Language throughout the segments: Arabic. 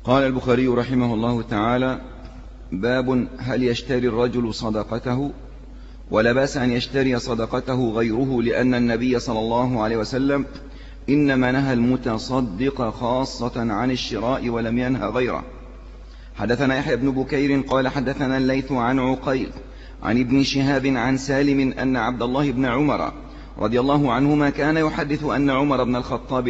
قال البخاري رحمه الله تعالى: باب هل يشتري الرجل صدقته؟ ولا بأس أن يشتري صدقته غيره، لأن النبي صلى الله عليه وسلم إنما نهى المتصدق خاصة عن الشراء ولم ينهى غيره. حدثنا يحيى بن بكير قال حدثنا الليث عن عقيل عن ابن شهاب عن سالم أن عبد الله بن عمر رضي الله عنهما كان يحدث أن عمر بن الخطاب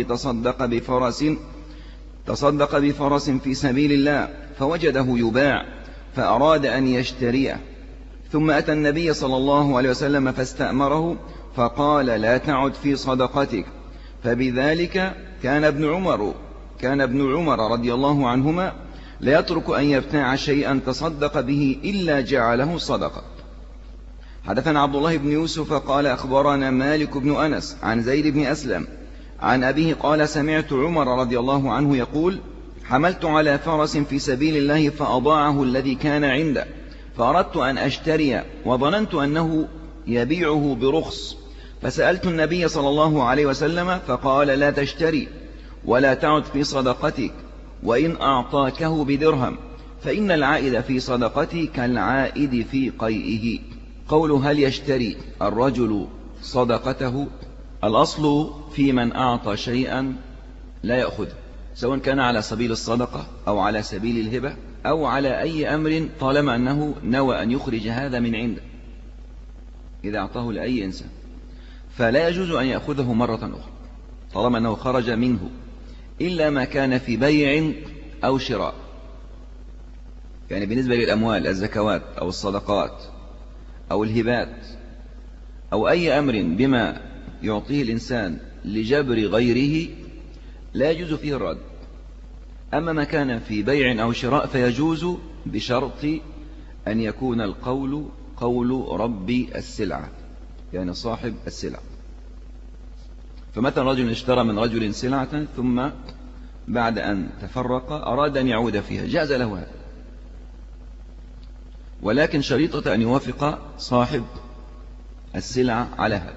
تصدق بفرس في سبيل الله فوجده يباع فأراد أن يشتريه، ثم أتى النبي صلى الله عليه وسلم فاستأمره فقال: لا تعد في صدقتك. فبذلك كان ابن عمر رضي الله عنهما لا يترك أن يبتاع شيئا تصدق به إلا جعله صدقة. حدثنا عبد الله بن يوسف قال أخبرنا مالك بن أنس عن زيد بن أسلم عن أبيه قال: سمعت عمر رضي الله عنه يقول: حملت على فرس في سبيل الله فأضاعه الذي كان عنده، فأردت أن أشتري وظننت أنه يبيعه برخص، فسألت النبي صلى الله عليه وسلم فقال: لا تشتري ولا تعد في صدقتك، وإن أعطاكه بدرهم، فإن العائد في صدقتي كالعائد في قيئه. قول هل يشتري الرجل صدقته؟ الأصل في من أعطى شيئا لا يأخذ، سواء كان على سبيل الصدقة أو على سبيل الهبة أو على أي أمر، طالما أنه نوى أن يخرج هذا من عنده. إذا أعطاه لأي إنسان فلا يجوز أن يأخذه مرة أخرى طالما أنه خرج منه، إلا ما كان في بيع أو شراء. يعني بالنسبة للأموال، الزكوات أو الصدقات أو الهبات أو أي أمر بما يعطيه الإنسان لجبر غيره لا يجوز فيه الرد. أما ما كان في بيع أو شراء فيجوز بشرط أن يكون القول قول ربي السلعة، يعني صاحب السلعة. فمثلا رجل اشترى من رجل سلعة ثم بعد أن تفرق أراد أن يعود فيها، جاز له هذا، ولكن شريطة أن يوافق صاحب السلعة على هذا.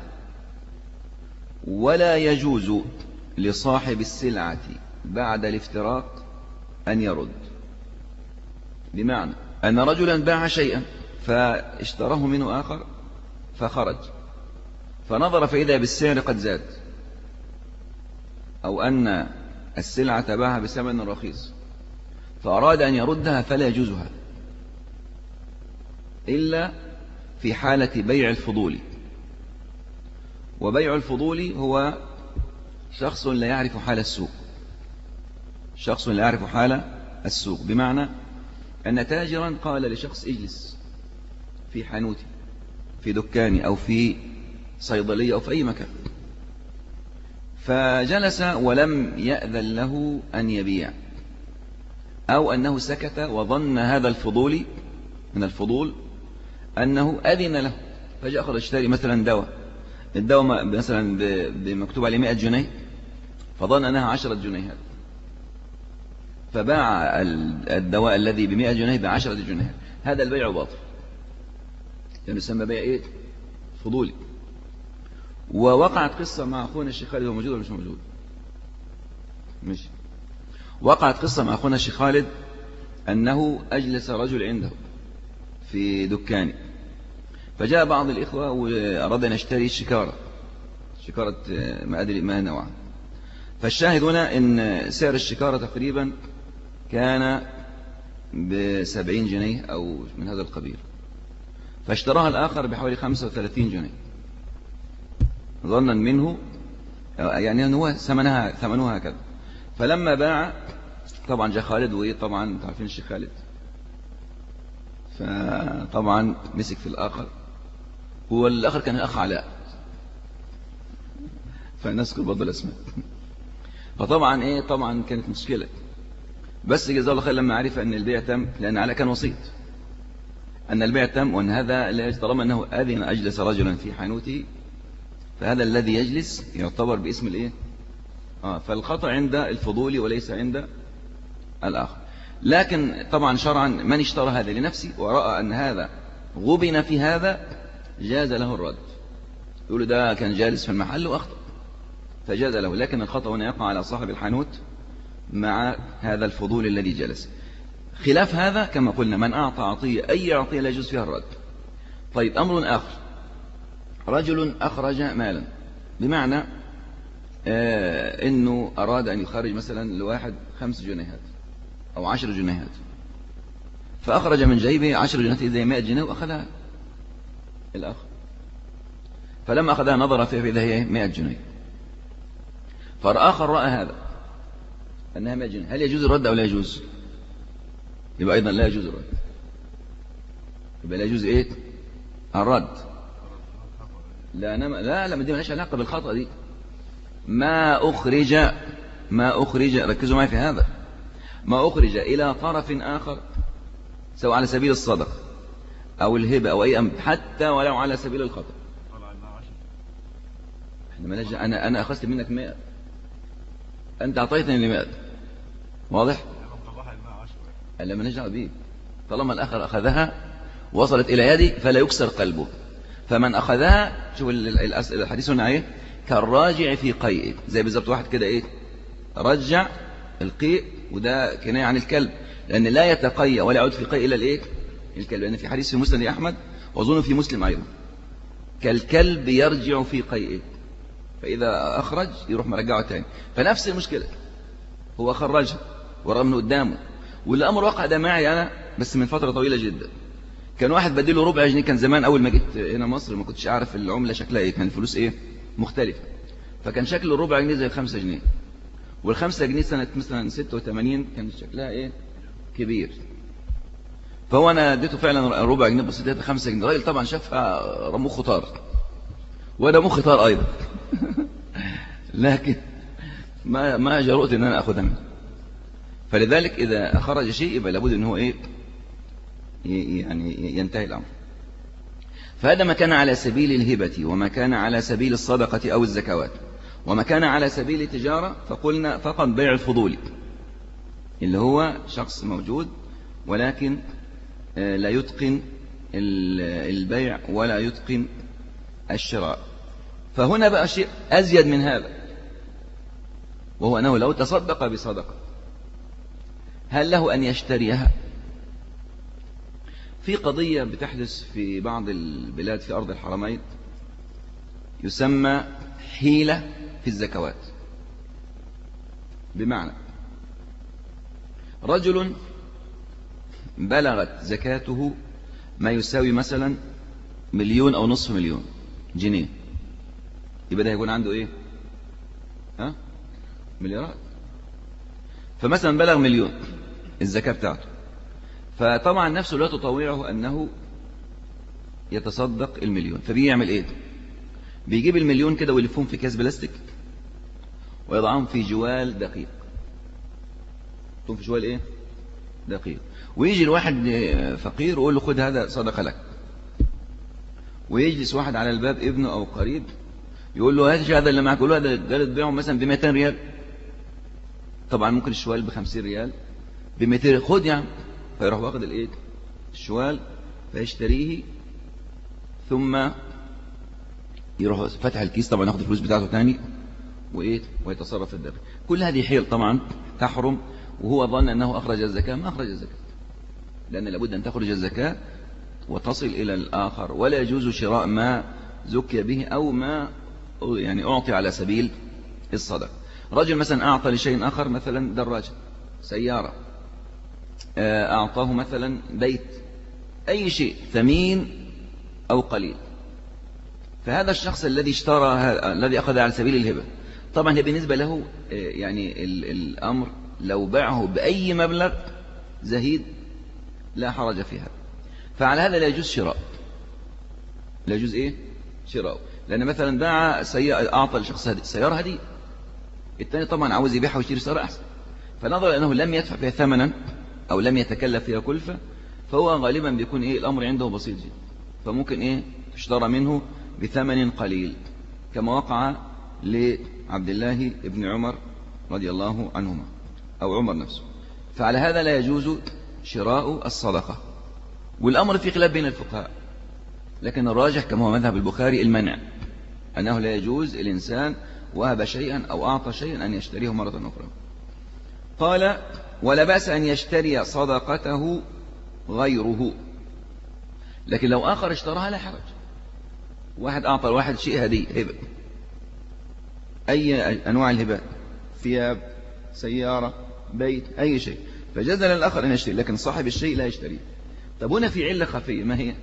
ولا يجوز لصاحب السلعة بعد الافتراق أن يرد، بمعنى أن رجلا باع شيئا فاشتراه منه آخر فخرج فنظر فإذا بالسعر قد زاد، أو أن السلعة باعها بثمن رخيص فأراد أن يردها، فلا يجوز هذا إلا في حالة بيع الفضول. وبيع الفضول هو شخص لا يعرف حال السوق، شخص لا يعرف حال السوق، بمعنى أن تاجرا قال لشخص: اجلس في حانوتي، في دكاني، أو في صيدلية، أو في أي مكان، فجلس ولم يأذن له أن يبيع، أو أنه سكت وظن هذا الفضول من الفضول أنه أذن له، فجاء أخذ اشتري مثلا دواء، الدواء مثلا بمكتوب عليه 100 جنيه، فظن أنها 10 جنيهات، فباع الدواء الذي ب100 جنيه ب10 جنيهات. هذا البيع باطل، يعني يسمى بيع إيه؟ فضولي. ووقعت قصة مع أخونا الشيخ خالد، هو موجود ولا مش موجود؟ مش وقعت قصة مع أخونا الشيخ خالد أنه أجلس رجل عنده في دكانه، فجاء بعض الإخوة وأراد أن يشتري شكارة ما أدري ما نوعها. فالشاهد هنا أن سعر الشكارة تقريبا كان ب70 جنيه أو من هذا القبيل، فاشتراها الآخر بحوالي 35 جنيه ظنا منه، يعني أنه ثمنها هكذا. فلما باع طبعا جاء خالد، وطبعا تعرفين الشيخ خالد، فطبعا مسك في الآخر، هو الآخر كان الأخ علاء، فنذكر برضه الأسماء. فطبعا طبعا كانت مشكلة، بس جزاه الله خير لما عرف أن البيع تم، لأن علاء كان وسيط، أن البيع تم، وأن هذا لا، طالما أنه أذن أجلس رجلا في حانوته، فهذا الذي يجلس يعتبر باسم فالخطأ عند الفضول وليس عند الآخر. لكن طبعا شرعا من اشترى هذا لنفسه ورأى أن هذا غبن في هذا جاز له الرد، يقول ده كان جالس في المحل وأخطأ فجاز له. لكن الخطأ هنا يقع على صاحب الحانوت مع هذا الفضول الذي جلس. خلاف هذا كما قلنا من أعطى عطية أي عطية لا يجوز فيها الرد. طيب أمر آخر، رجل أخرج مالا، بمعنى إنه أراد أن يخرج مثلا لواحد 5 جنيهات أو 10 جنيهات، فأخرج من جيبه 10 جنيهات زي 100 جنيه وأخذها الآخر، فلما أخذها نظر فإذا هي 100 جنيه، فالآخر رأى هذا أنها 100 جنيه، هل يجوز الرد أو لا يجوز؟ يبقى أيضا لا يجوز الرد، يبقى لا يجوز إيه الرد. لا لا ما دي مالهاش علاقة بالخطأ دي. ما أخرج ركزوا معي في هذا، ما أخرج إلى طرف آخر سواء على سبيل الصدقة أو الهبة أو أي أمر، حتى ولو على سبيل الخطأ. أنا أخذت منك 100، أنت أعطيتني 100، واضح؟ ألا ما نجع به، طالما الآخر أخذها وصلت إلى يدي فلا يكسر قلبه. فمن أخذها، شوف الحديث هنا إيه، كالراجع في قيء، زي بالضبط واحد كده إيه رجع القيء، وده كناية عن الكلب، لأن لا يتقيأ ولا يعود في قيء إلا الإيه الكلب، لأن في حديث في مسند أحمد وأظن في مسلم أيضا، كالكلب يرجع في قيئه، فإذا أخرج يروح مرجعه تاني. فنفس المشكلة، هو خرجها ورغم من قدامه، والأمر وقع ده معي أنا بس من فترة طويلة جدا. كان واحد بديله ربع جنيه، كان زمان أول ما جيت هنا مصر ما كنتش أعرف العملة شكلها إيه، كان الفلوس إيه مختلفة، فكان شكل الربع جنيه زي 5 جنيه، وال5 جنيه سنة مثلا 86 كان شكلها إيه كبير. فهو أنا اديته فعلا ربع جنيه، بس اديته 5 جنيه. الراجل طبعا شافها مخه طار، وأنا مخي طار أيضا لكن ما جرؤت إن أنا أخذها منه. فلذلك إذا خرج شيء يبقى لابد إن هو إيه يعني ينتهي الأمر. فهذا ما كان على سبيل الهبة، وما كان على سبيل الصدقة أو الزكوات، وما كان على سبيل التجارة فقلنا فقط بيع الفضول، اللي هو شخص موجود ولكن لا يتقن البيع ولا يتقن الشراء. فهنا بقى شيء أزيد من هذا، وهو أنه لو تصدق بصدقة هل له أن يشتريها؟ في قضية بتحدث في بعض البلاد في أرض الحرمين يسمى حيلة في الزكوات، بمعنى رجل بلغت زكاته ما يساوي مثلا 1,000,000 أو نصف مليون جنيه، يبقى ده يكون عنده إيه مليارات. فمثلا بلغ 1,000,000 الزكاة بتاعته، فطبعا نفسه لا تطوعه أنه يتصدق 1,000,000، فبيعمل إيه؟ بيجيب 1,000,000 كده ويلفهم في كاس بلاستيك ويضعهم في جوال دقيق، في جوال إيه دقيق، ويجي الواحد فقير ويقول له خد هذا صدقة لك، ويجلس واحد على الباب ابنه أو قريب يقول له هذا اللي معك، يقول له هذا ده تبيعه مثلا ب200 ريال، طبعا ممكن الشوال ب50 ريال، ب200 خد يا عم، فيروح واخد الايه الشوال فيشتريه، ثم يروح فتح الكيس، طبعا ياخد الفلوس بتاعته تاني وايه ويتصرف في الداخل. كل هذه حيل طبعا تحرم، وهو ظن انه اخرج الزكاة، ما اخرج الزكاة، لان لابد ان تخرج الزكاة وتصل الى الاخر، ولا يجوز شراء ما زكي به او ما يعني اعطي على سبيل الصدقة. رجل مثلا اعطى لشيء اخر، مثلا دراجة، سيارة، أعطاه مثلا بيت، أي شيء ثمين أو قليل، فهذا الشخص الذي اشترى الذي أخذ على سبيل الهبة، طبعا هي بالنسبة له يعني الأمر لو باعه بأي مبلغ زهيد لا حرج فيها، فعلى هذا لا يجوز شراء، لا يجوز إيه شراء، لأن مثلا باع سيارة، أعطى لشخص سيارة هدية، الثاني طبعا عاوز يبيعها ويشتري سيارة أحسن، فنظر أنه لم يدفع فيها ثمنا أو لم يتكلف فيها كلفة، فهو غالبا بيكون إيه الأمر عنده بسيط جدا، فممكن إيه تشترى منه بثمن قليل، كما وقع لعبد الله بن عمر رضي الله عنهما أو عمر نفسه. فعلى هذا لا يجوز شراء الصدقة، والأمر في خلاف بين الفقهاء، لكن الراجح كما هو مذهب البخاري المنع، أنه لا يجوز الإنسان وهب شيئا أو أعطى شيئا أن يشتريه مرة أخرى. قال ولا بأس أن يشتري صدقته غيره، لكن لو آخر اشتراها لا حرج. واحد أعطى الواحد شيء هدية، هبة، أي أنواع الهبات، ثياب، سيارة، بيت، أي شيء، فجاز للآخر أن يشتري، لكن صاحب الشيء لا يشتري. طب هنا في علة خفية، ما هي؟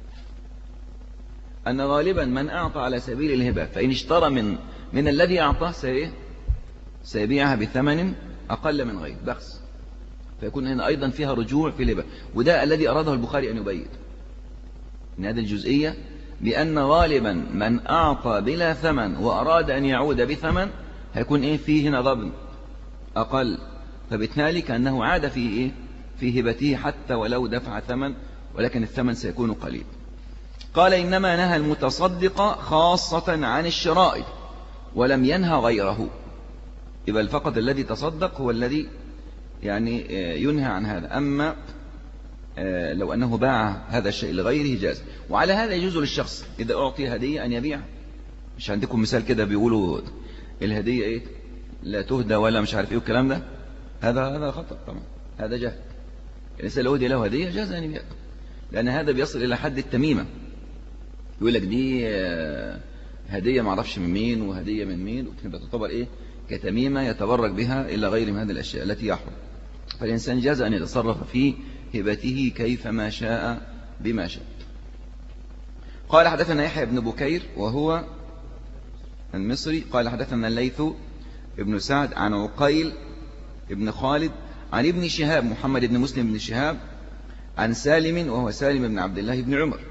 أن غالبا من أعطى على سبيل الهبة فإن اشترى من الذي أعطاه سيبيعها بثمن أقل من غير بخس، فيكون هنا أيضا فيها رجوع في الهبة. وده الذي أراده البخاري أن يبين من هذه الجزئية، بأن غالبا من أعطى بلا ثمن وأراد أن يعود بثمن هيكون فيه هنا ضبن أقل، فبالتالي كأنه عاد في هبته حتى ولو دفع ثمن، ولكن الثمن سيكون قليل. قال إنما نهى المتصدق خاصة عن الشراء ولم ينهى غيره، يبقى فقط الذي تصدق هو الذي يعني ينهى عن هذا، أما لو أنه باع هذا الشيء لغيره جاز. وعلى هذا يجوز للشخص إذا أعطي هدية أن يبيع. مش عندكم مثال كده بيقولوا الهدية لا تهدى ولا مش عارف والكلام ده، هذا خطأ طبعا، هذا جهل. الإنسان لو أهدي له هدية جاز أن يبيع، لأن هذا بيصل إلى حد التميمة. يقول لك دي هدية معرفش من مين وهدية من مين، تعتبر كتميمة يتبرك بها إلى غير من هذه الأشياء التي يحرم. فالإنسان جاز أن يتصرف في هبته كيفما شاء بما شاء. قال حدثنا يحيى بن بكير وهو المصري قال حدثنا الليث ابن سعد عن عقيل ابن خالد عن ابن شهاب محمد بن مسلم بن شهاب عن سالم وهو سالم بن عبد الله بن عمر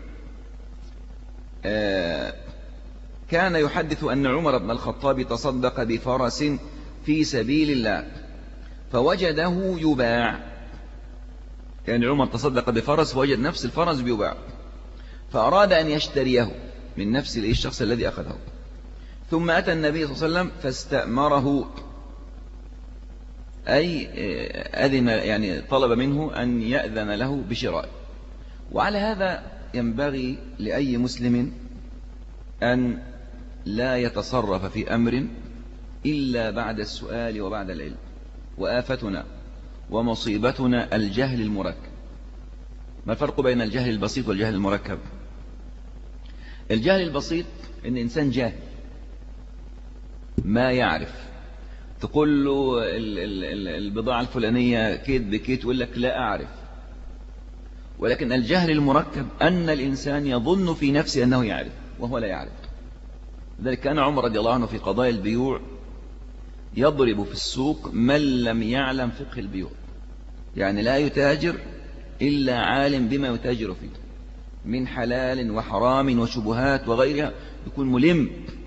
كان يحدث أن عمر بن الخطاب تصدق بفرس في سبيل الله فوجده يباع. يعني عمر تصدق بفرس ووجد نفس الفرس بيباع، فأراد أن يشتريه من نفس الشخص الذي أخذه، ثم أتى النبي صلى الله عليه وسلم فاستأمره، أي أذن، يعني طلب منه أن يأذن له بشراء. وعلى هذا ينبغي لأي مسلم أن لا يتصرف في أمر إلا بعد السؤال وبعد العلم. وآفتنا ومصيبتنا الجهل المركب. ما الفرق بين الجهل البسيط والجهل المركب؟ الجهل البسيط إن إنسان جاهل ما يعرف، تقول له البضاعة الفلانية كيت بكيت يقول لك لا أعرف. ولكن الجهل المركب أن الإنسان يظن في نفسه أنه يعرف وهو لا يعرف. لذلك كان عمر رضي الله عنه في قضايا البيوع يضرب في السوق من لم يعلم فقه البيوع، يعني لا يتاجر إلا عالم بما يتاجر فيه من حلال وحرام وشبهات وغيرها، يكون ملم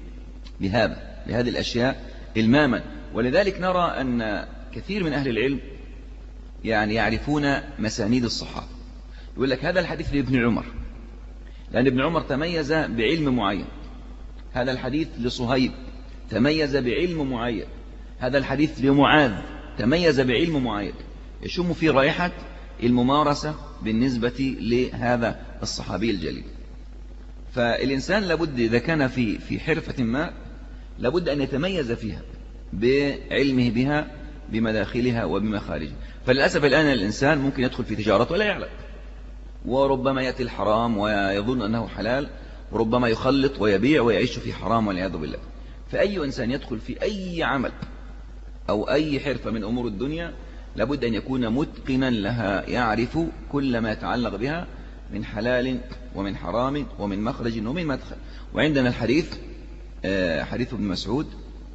بهذه الأشياء إلماما. ولذلك نرى أن كثير من أهل العلم يعني يعرفون مسانيد الصحابة. يقول لك هذا الحديث لابن عمر لأن ابن عمر تميز بعلم معين، هذا الحديث لصهيب تميز بعلم معين، هذا الحديث لمعاذ تميز بعلم معين، يشم في رائحة الممارسة بالنسبة لهذا الصحابي الجليل. فالإنسان لابد إذا كان في حرفة ما لابد أن يتميز فيها بعلمه بها بمداخلها وبمخارجها. فللأسف الآن الإنسان ممكن يدخل في تجارة ولا يعلم، وربما يأتي الحرام ويظن أنه حلال، وربما يخلط ويبيع ويعيش في حرام والعياذ بالله. فأي إنسان يدخل في أي عمل أو أي حرفة من أمور الدنيا لابد أن يكون متقنا لها، يعرف كل ما يتعلق بها من حلال ومن حرام ومن مخرج ومن مدخل. وعندنا الحديث حديث ابن مسعود: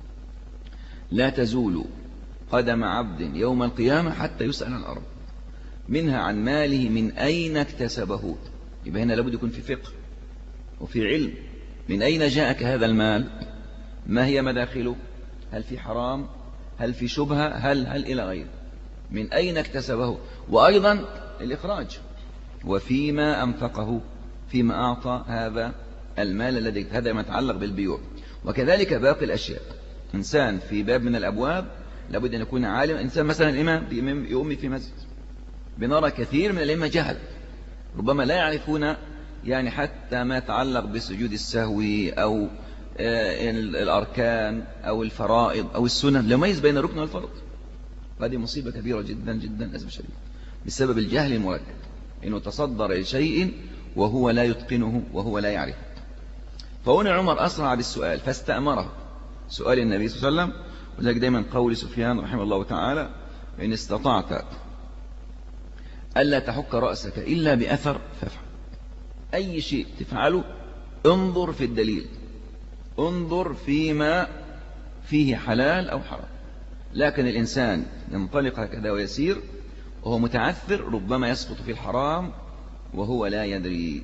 لا تزول قدم عبد يوم القيامة حتى يسأل عن الأرض، منها عن ماله من أين اكتسبه. يبقى هنا لابد يكون في فقه وفي علم. من أين جاءك هذا المال؟ ما هي مداخله؟ هل في حرام؟ هل في شبهة؟ هل إلى غيره. من أين اكتسبه؟ وأيضا الإخراج، وفيما أنفقه، فيما أعطى هذا المال الذي هذا ما يتعلق بالبيوع. وكذلك باقي الأشياء. إنسان في باب من الأبواب لابد أن يكون عالم. إنسان مثلا الإمام يؤمي في مسجد، بنرى كثير من الأئمة جهل ربما لا يعرفون يعني حتى ما يتعلق بسجود السهو أو الأركان أو الفرائض أو السنن، لا يميز بين الركن والفرض. هذه مصيبة كبيرة جدا جدا للأسف الشديد، بسبب الجهل المركب، إنه تصدر لشيء وهو لا يتقنه وهو لا يعرفه. فهنا عمر أسرع بالسؤال فاستأمره، سؤال النبي صلى الله عليه وسلم. وذلك دائما قول سفيان رحمه الله تعالى: إن استطعت ألا تحك رأسك إلا بأثر فافعل. أي شيء تفعله انظر في الدليل، انظر فيما فيه حلال أو حرام. لكن الإنسان ينطلق هكذا ويسير وهو متعثر، ربما يسقط في الحرام وهو لا يدري.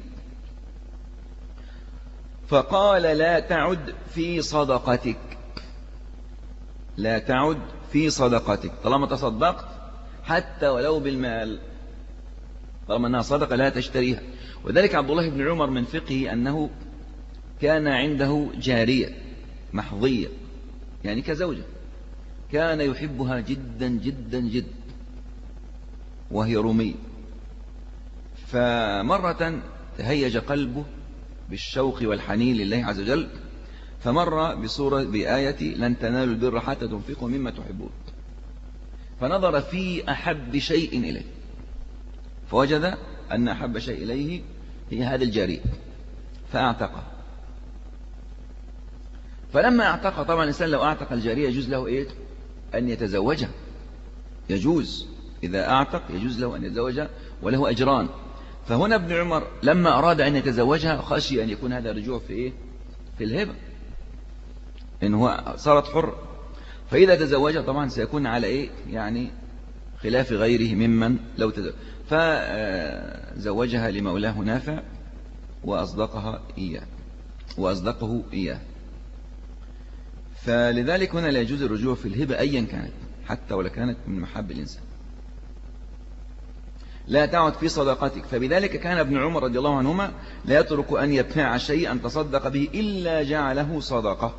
فقال: لا تعد في صدقتك، لا تعد في صدقتك، طالما تصدقت حتى ولو بالمال، طالما أنها صدقة لا تشتريها. وذلك عبد الله بن عمر من فقهه أنه كان عنده جارية محظية، يعني كزوجة، كان يحبها جدا جدا جدا وهي رومية. فمرة تهيج قلبه بالشوق والحنين لله عز وجل، فمر بآية: لن تنالوا البر حتى تنفقوا مما تحبون. فنظر في أحب شيء إليه، فوجد أن أحب شيء إليه هي هذه الجارية، فأعتقها. فلما أعتقها، طبعا الإنسان لو أعتق الجارية يجوز له إيه؟ أن يتزوجها، يجوز إذا أعتق يجوز له أن يتزوجها وله أجران. فهنا ابن عمر لما أراد أن يتزوجها خشي أن يكون هذا رجوع في إيه؟ في الهبة، إنه صارت حر. فإذا تزوجها طبعا سيكون على إيه؟ يعني خلاف غيره ممن لو تزوج. فزوجها لمولاه نافع وأصدقه إياه. فلذلك هنا لا يجوز الرجوع في الهبة أيا كانت، حتى ولا كانت من محب الإنسان. لا تعد في صدقتك. فبذلك كان ابن عمر رضي الله عنهما لا يترك أن يبتاع شيئا تصدق به إلا جعله صدقة،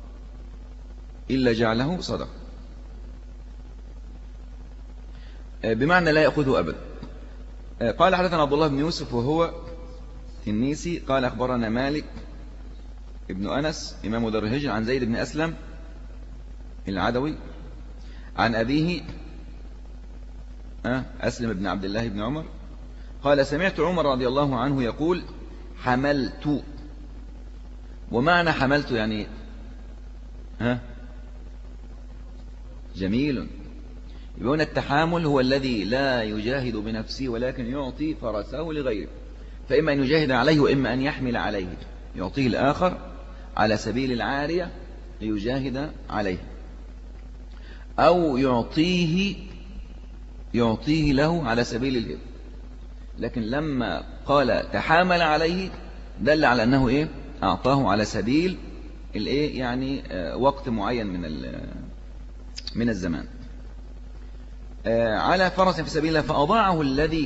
بمعنى لا يأخذه أبدا. قال: حدثنا عبد الله بن يوسف وهو التنيسي قال: أخبرنا مالك ابن أنس إمام دار الهجرة عن زيد بن أسلم العدوي عن أبيه أسلم بن عبد الله بن عمر قال: سمعت عمر رضي الله عنه يقول: حملت. ومعنى حملت يعني جميل. يقولون التحامل هو الذي لا يجاهد بنفسه ولكن يعطي فرسه لغيره، فإما أن يجاهد عليه وإما أن يحمل عليه، يعطيه الآخر على سبيل العارية ليجاهد عليه، أو يعطيه له على سبيل الهبة. لكن لما قال تحامل عليه دل على أنه إيه؟ أعطاه على سبيل الإيه؟ يعني وقت معين من الزمان، على فرس في سبيل الله. فأضاعه الذي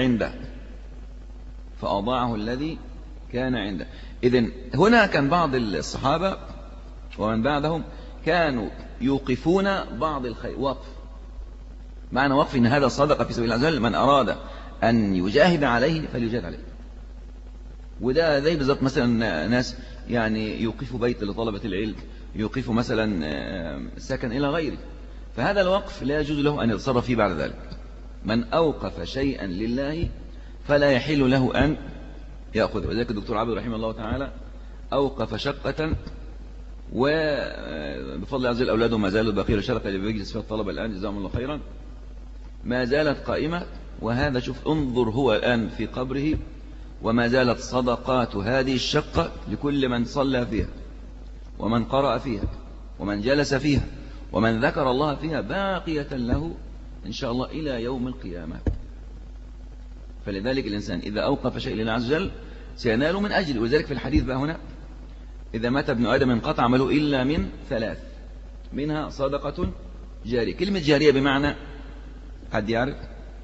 كان عنده. إذن هنا كان بعض الصحابة ومن بعدهم كانوا يوقفون بعض الخير، وقف، معنى وقف إن هذا صدقة في سبيل الله عز وجل، من أراد أن يجاهد عليه فليجاهد عليه. وده زي بالضبط مثلا ناس يعني يوقفوا بيت لطلبة العلم، يوقفوا مثلا سكن إلى غيره، فهذا الوقف لا يجوز له أن يتصرف فيه بعد ذلك. من أوقف شيئا لله فلا يحل له أن يأخذ. وذلك الدكتور عبد رحمه الله تعالى أوقف شقة، وبفضل الله عز وجل أولاده ما زالوا بقية الشركة اللي بيجلس فيها الطلبة الآن جزاهم الله خيرا ما زالت قائمة. وهذا شوف انظر هو الآن في قبره وما زالت صدقات هذه الشقة لكل من صلى فيها ومن قرأ فيها ومن جلس فيها ومن ذكر الله فيها باقية له إن شاء الله إلى يوم القيامة. فلذلك الإنسان إذا أوقف شيء لله عز وجل سينال من أجل. ولذلك في الحديث بقى هنا: إذا مات ابن آدم انقطع عمله إلا من ثلاث، منها صدقة جارية. كلمة جارية بمعنى، حد يعرف؟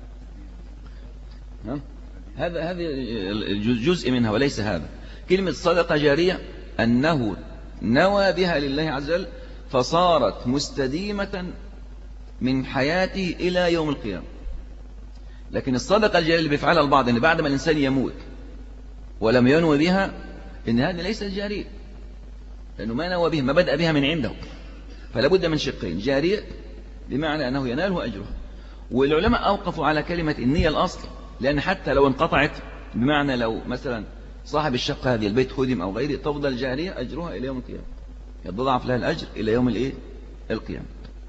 هذا جزء منها وليس هذا. كلمة صدقة جارية أنه نوى بها لله عز وجل فصارت مستديمة من حياته إلى يوم القيامة. لكن الصدقة الجارية اللي بيفعلها البعض إن بعد ما الإنسان يموت ولم ينوي بها، إن هذه ليست جارية، لأنه ما نوى بها، ما بدأ بها من عنده. فلا بد من شقين: جارية بمعنى أنه يناله أجرها. والعلماء أوقفوا على كلمة النية الأصل، لأن حتى لو انقطعت، بمعنى لو مثلا صاحب الشقة هذه البيت هدم أو غيره، تفضل جارية أجرها إلى يوم القيامة، يتضاعف لها الأجر إلى يوم القيامة.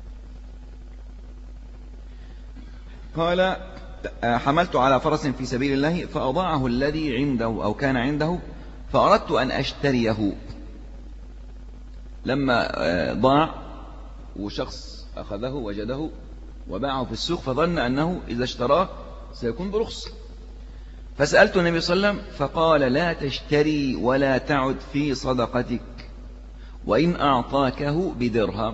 قال حملت على فرس في سبيل الله فأضاعه الذي عنده أو كان عنده فأردت أن أشتريه. لما ضاع وشخص أخذه وجده وباعه في السوق، فظن أنه إذا اشتراه سيكون برخص، فسألت النبي صلى الله عليه وسلم فقال لا تشتري ولا تعد في صدقتك وإن أعطاكه بدرهم.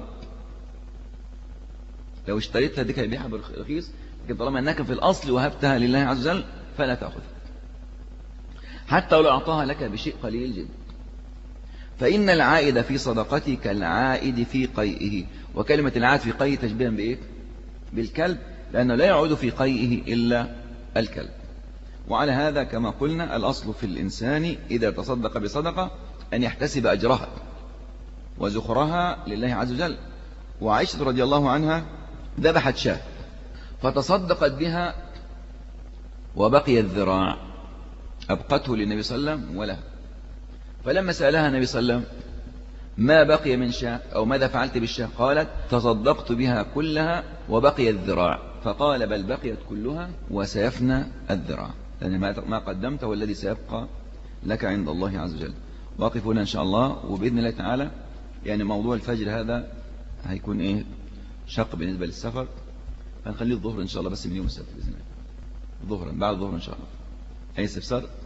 لو اشتريتها ديك هيبيعها برخيص، لكن طالما أنك في الأصل وهبتها لله عز وجل فلا تأخذ، حتى لو أعطاها لك بشيء قليل جدا. فإن العائد في صدقتي كالعائد في قيئه. وكلمة العائد في قيئه تشبيها بإيه؟ بالكلب، لأنه لا يعود في قيئه إلا الكلب. وعلى هذا كما قلنا الأصل في الإنسان إذا تصدق بصدقة أن يحتسب أجرها وزخرها لله عز وجل. وعائشة رضي الله عنها ذبحت شاة فتصدقت بها وبقي الذراع، أبقته للنبي صلى الله عليه وسلم وله. فلما سألها النبي صلى الله عليه وسلم ما بقي من شاة أو ماذا فعلت بالشاة، قالت تصدقت بها كلها وبقي الذراع. فقال بل بقيت كلها وسيفنى الذراع، لأن ما قدمت والذي سيبقى لك عند الله عز وجل. واقف هنا إن شاء الله، وبإذن الله تعالى يعني موضوع الفجر هذا هيكون شق بالنسبة للسفر، فنخليه الظهر إن شاء الله، بس من يوم السبت بإذن الله، ظهرا بعد الظهر إن شاء الله. أي استفسار؟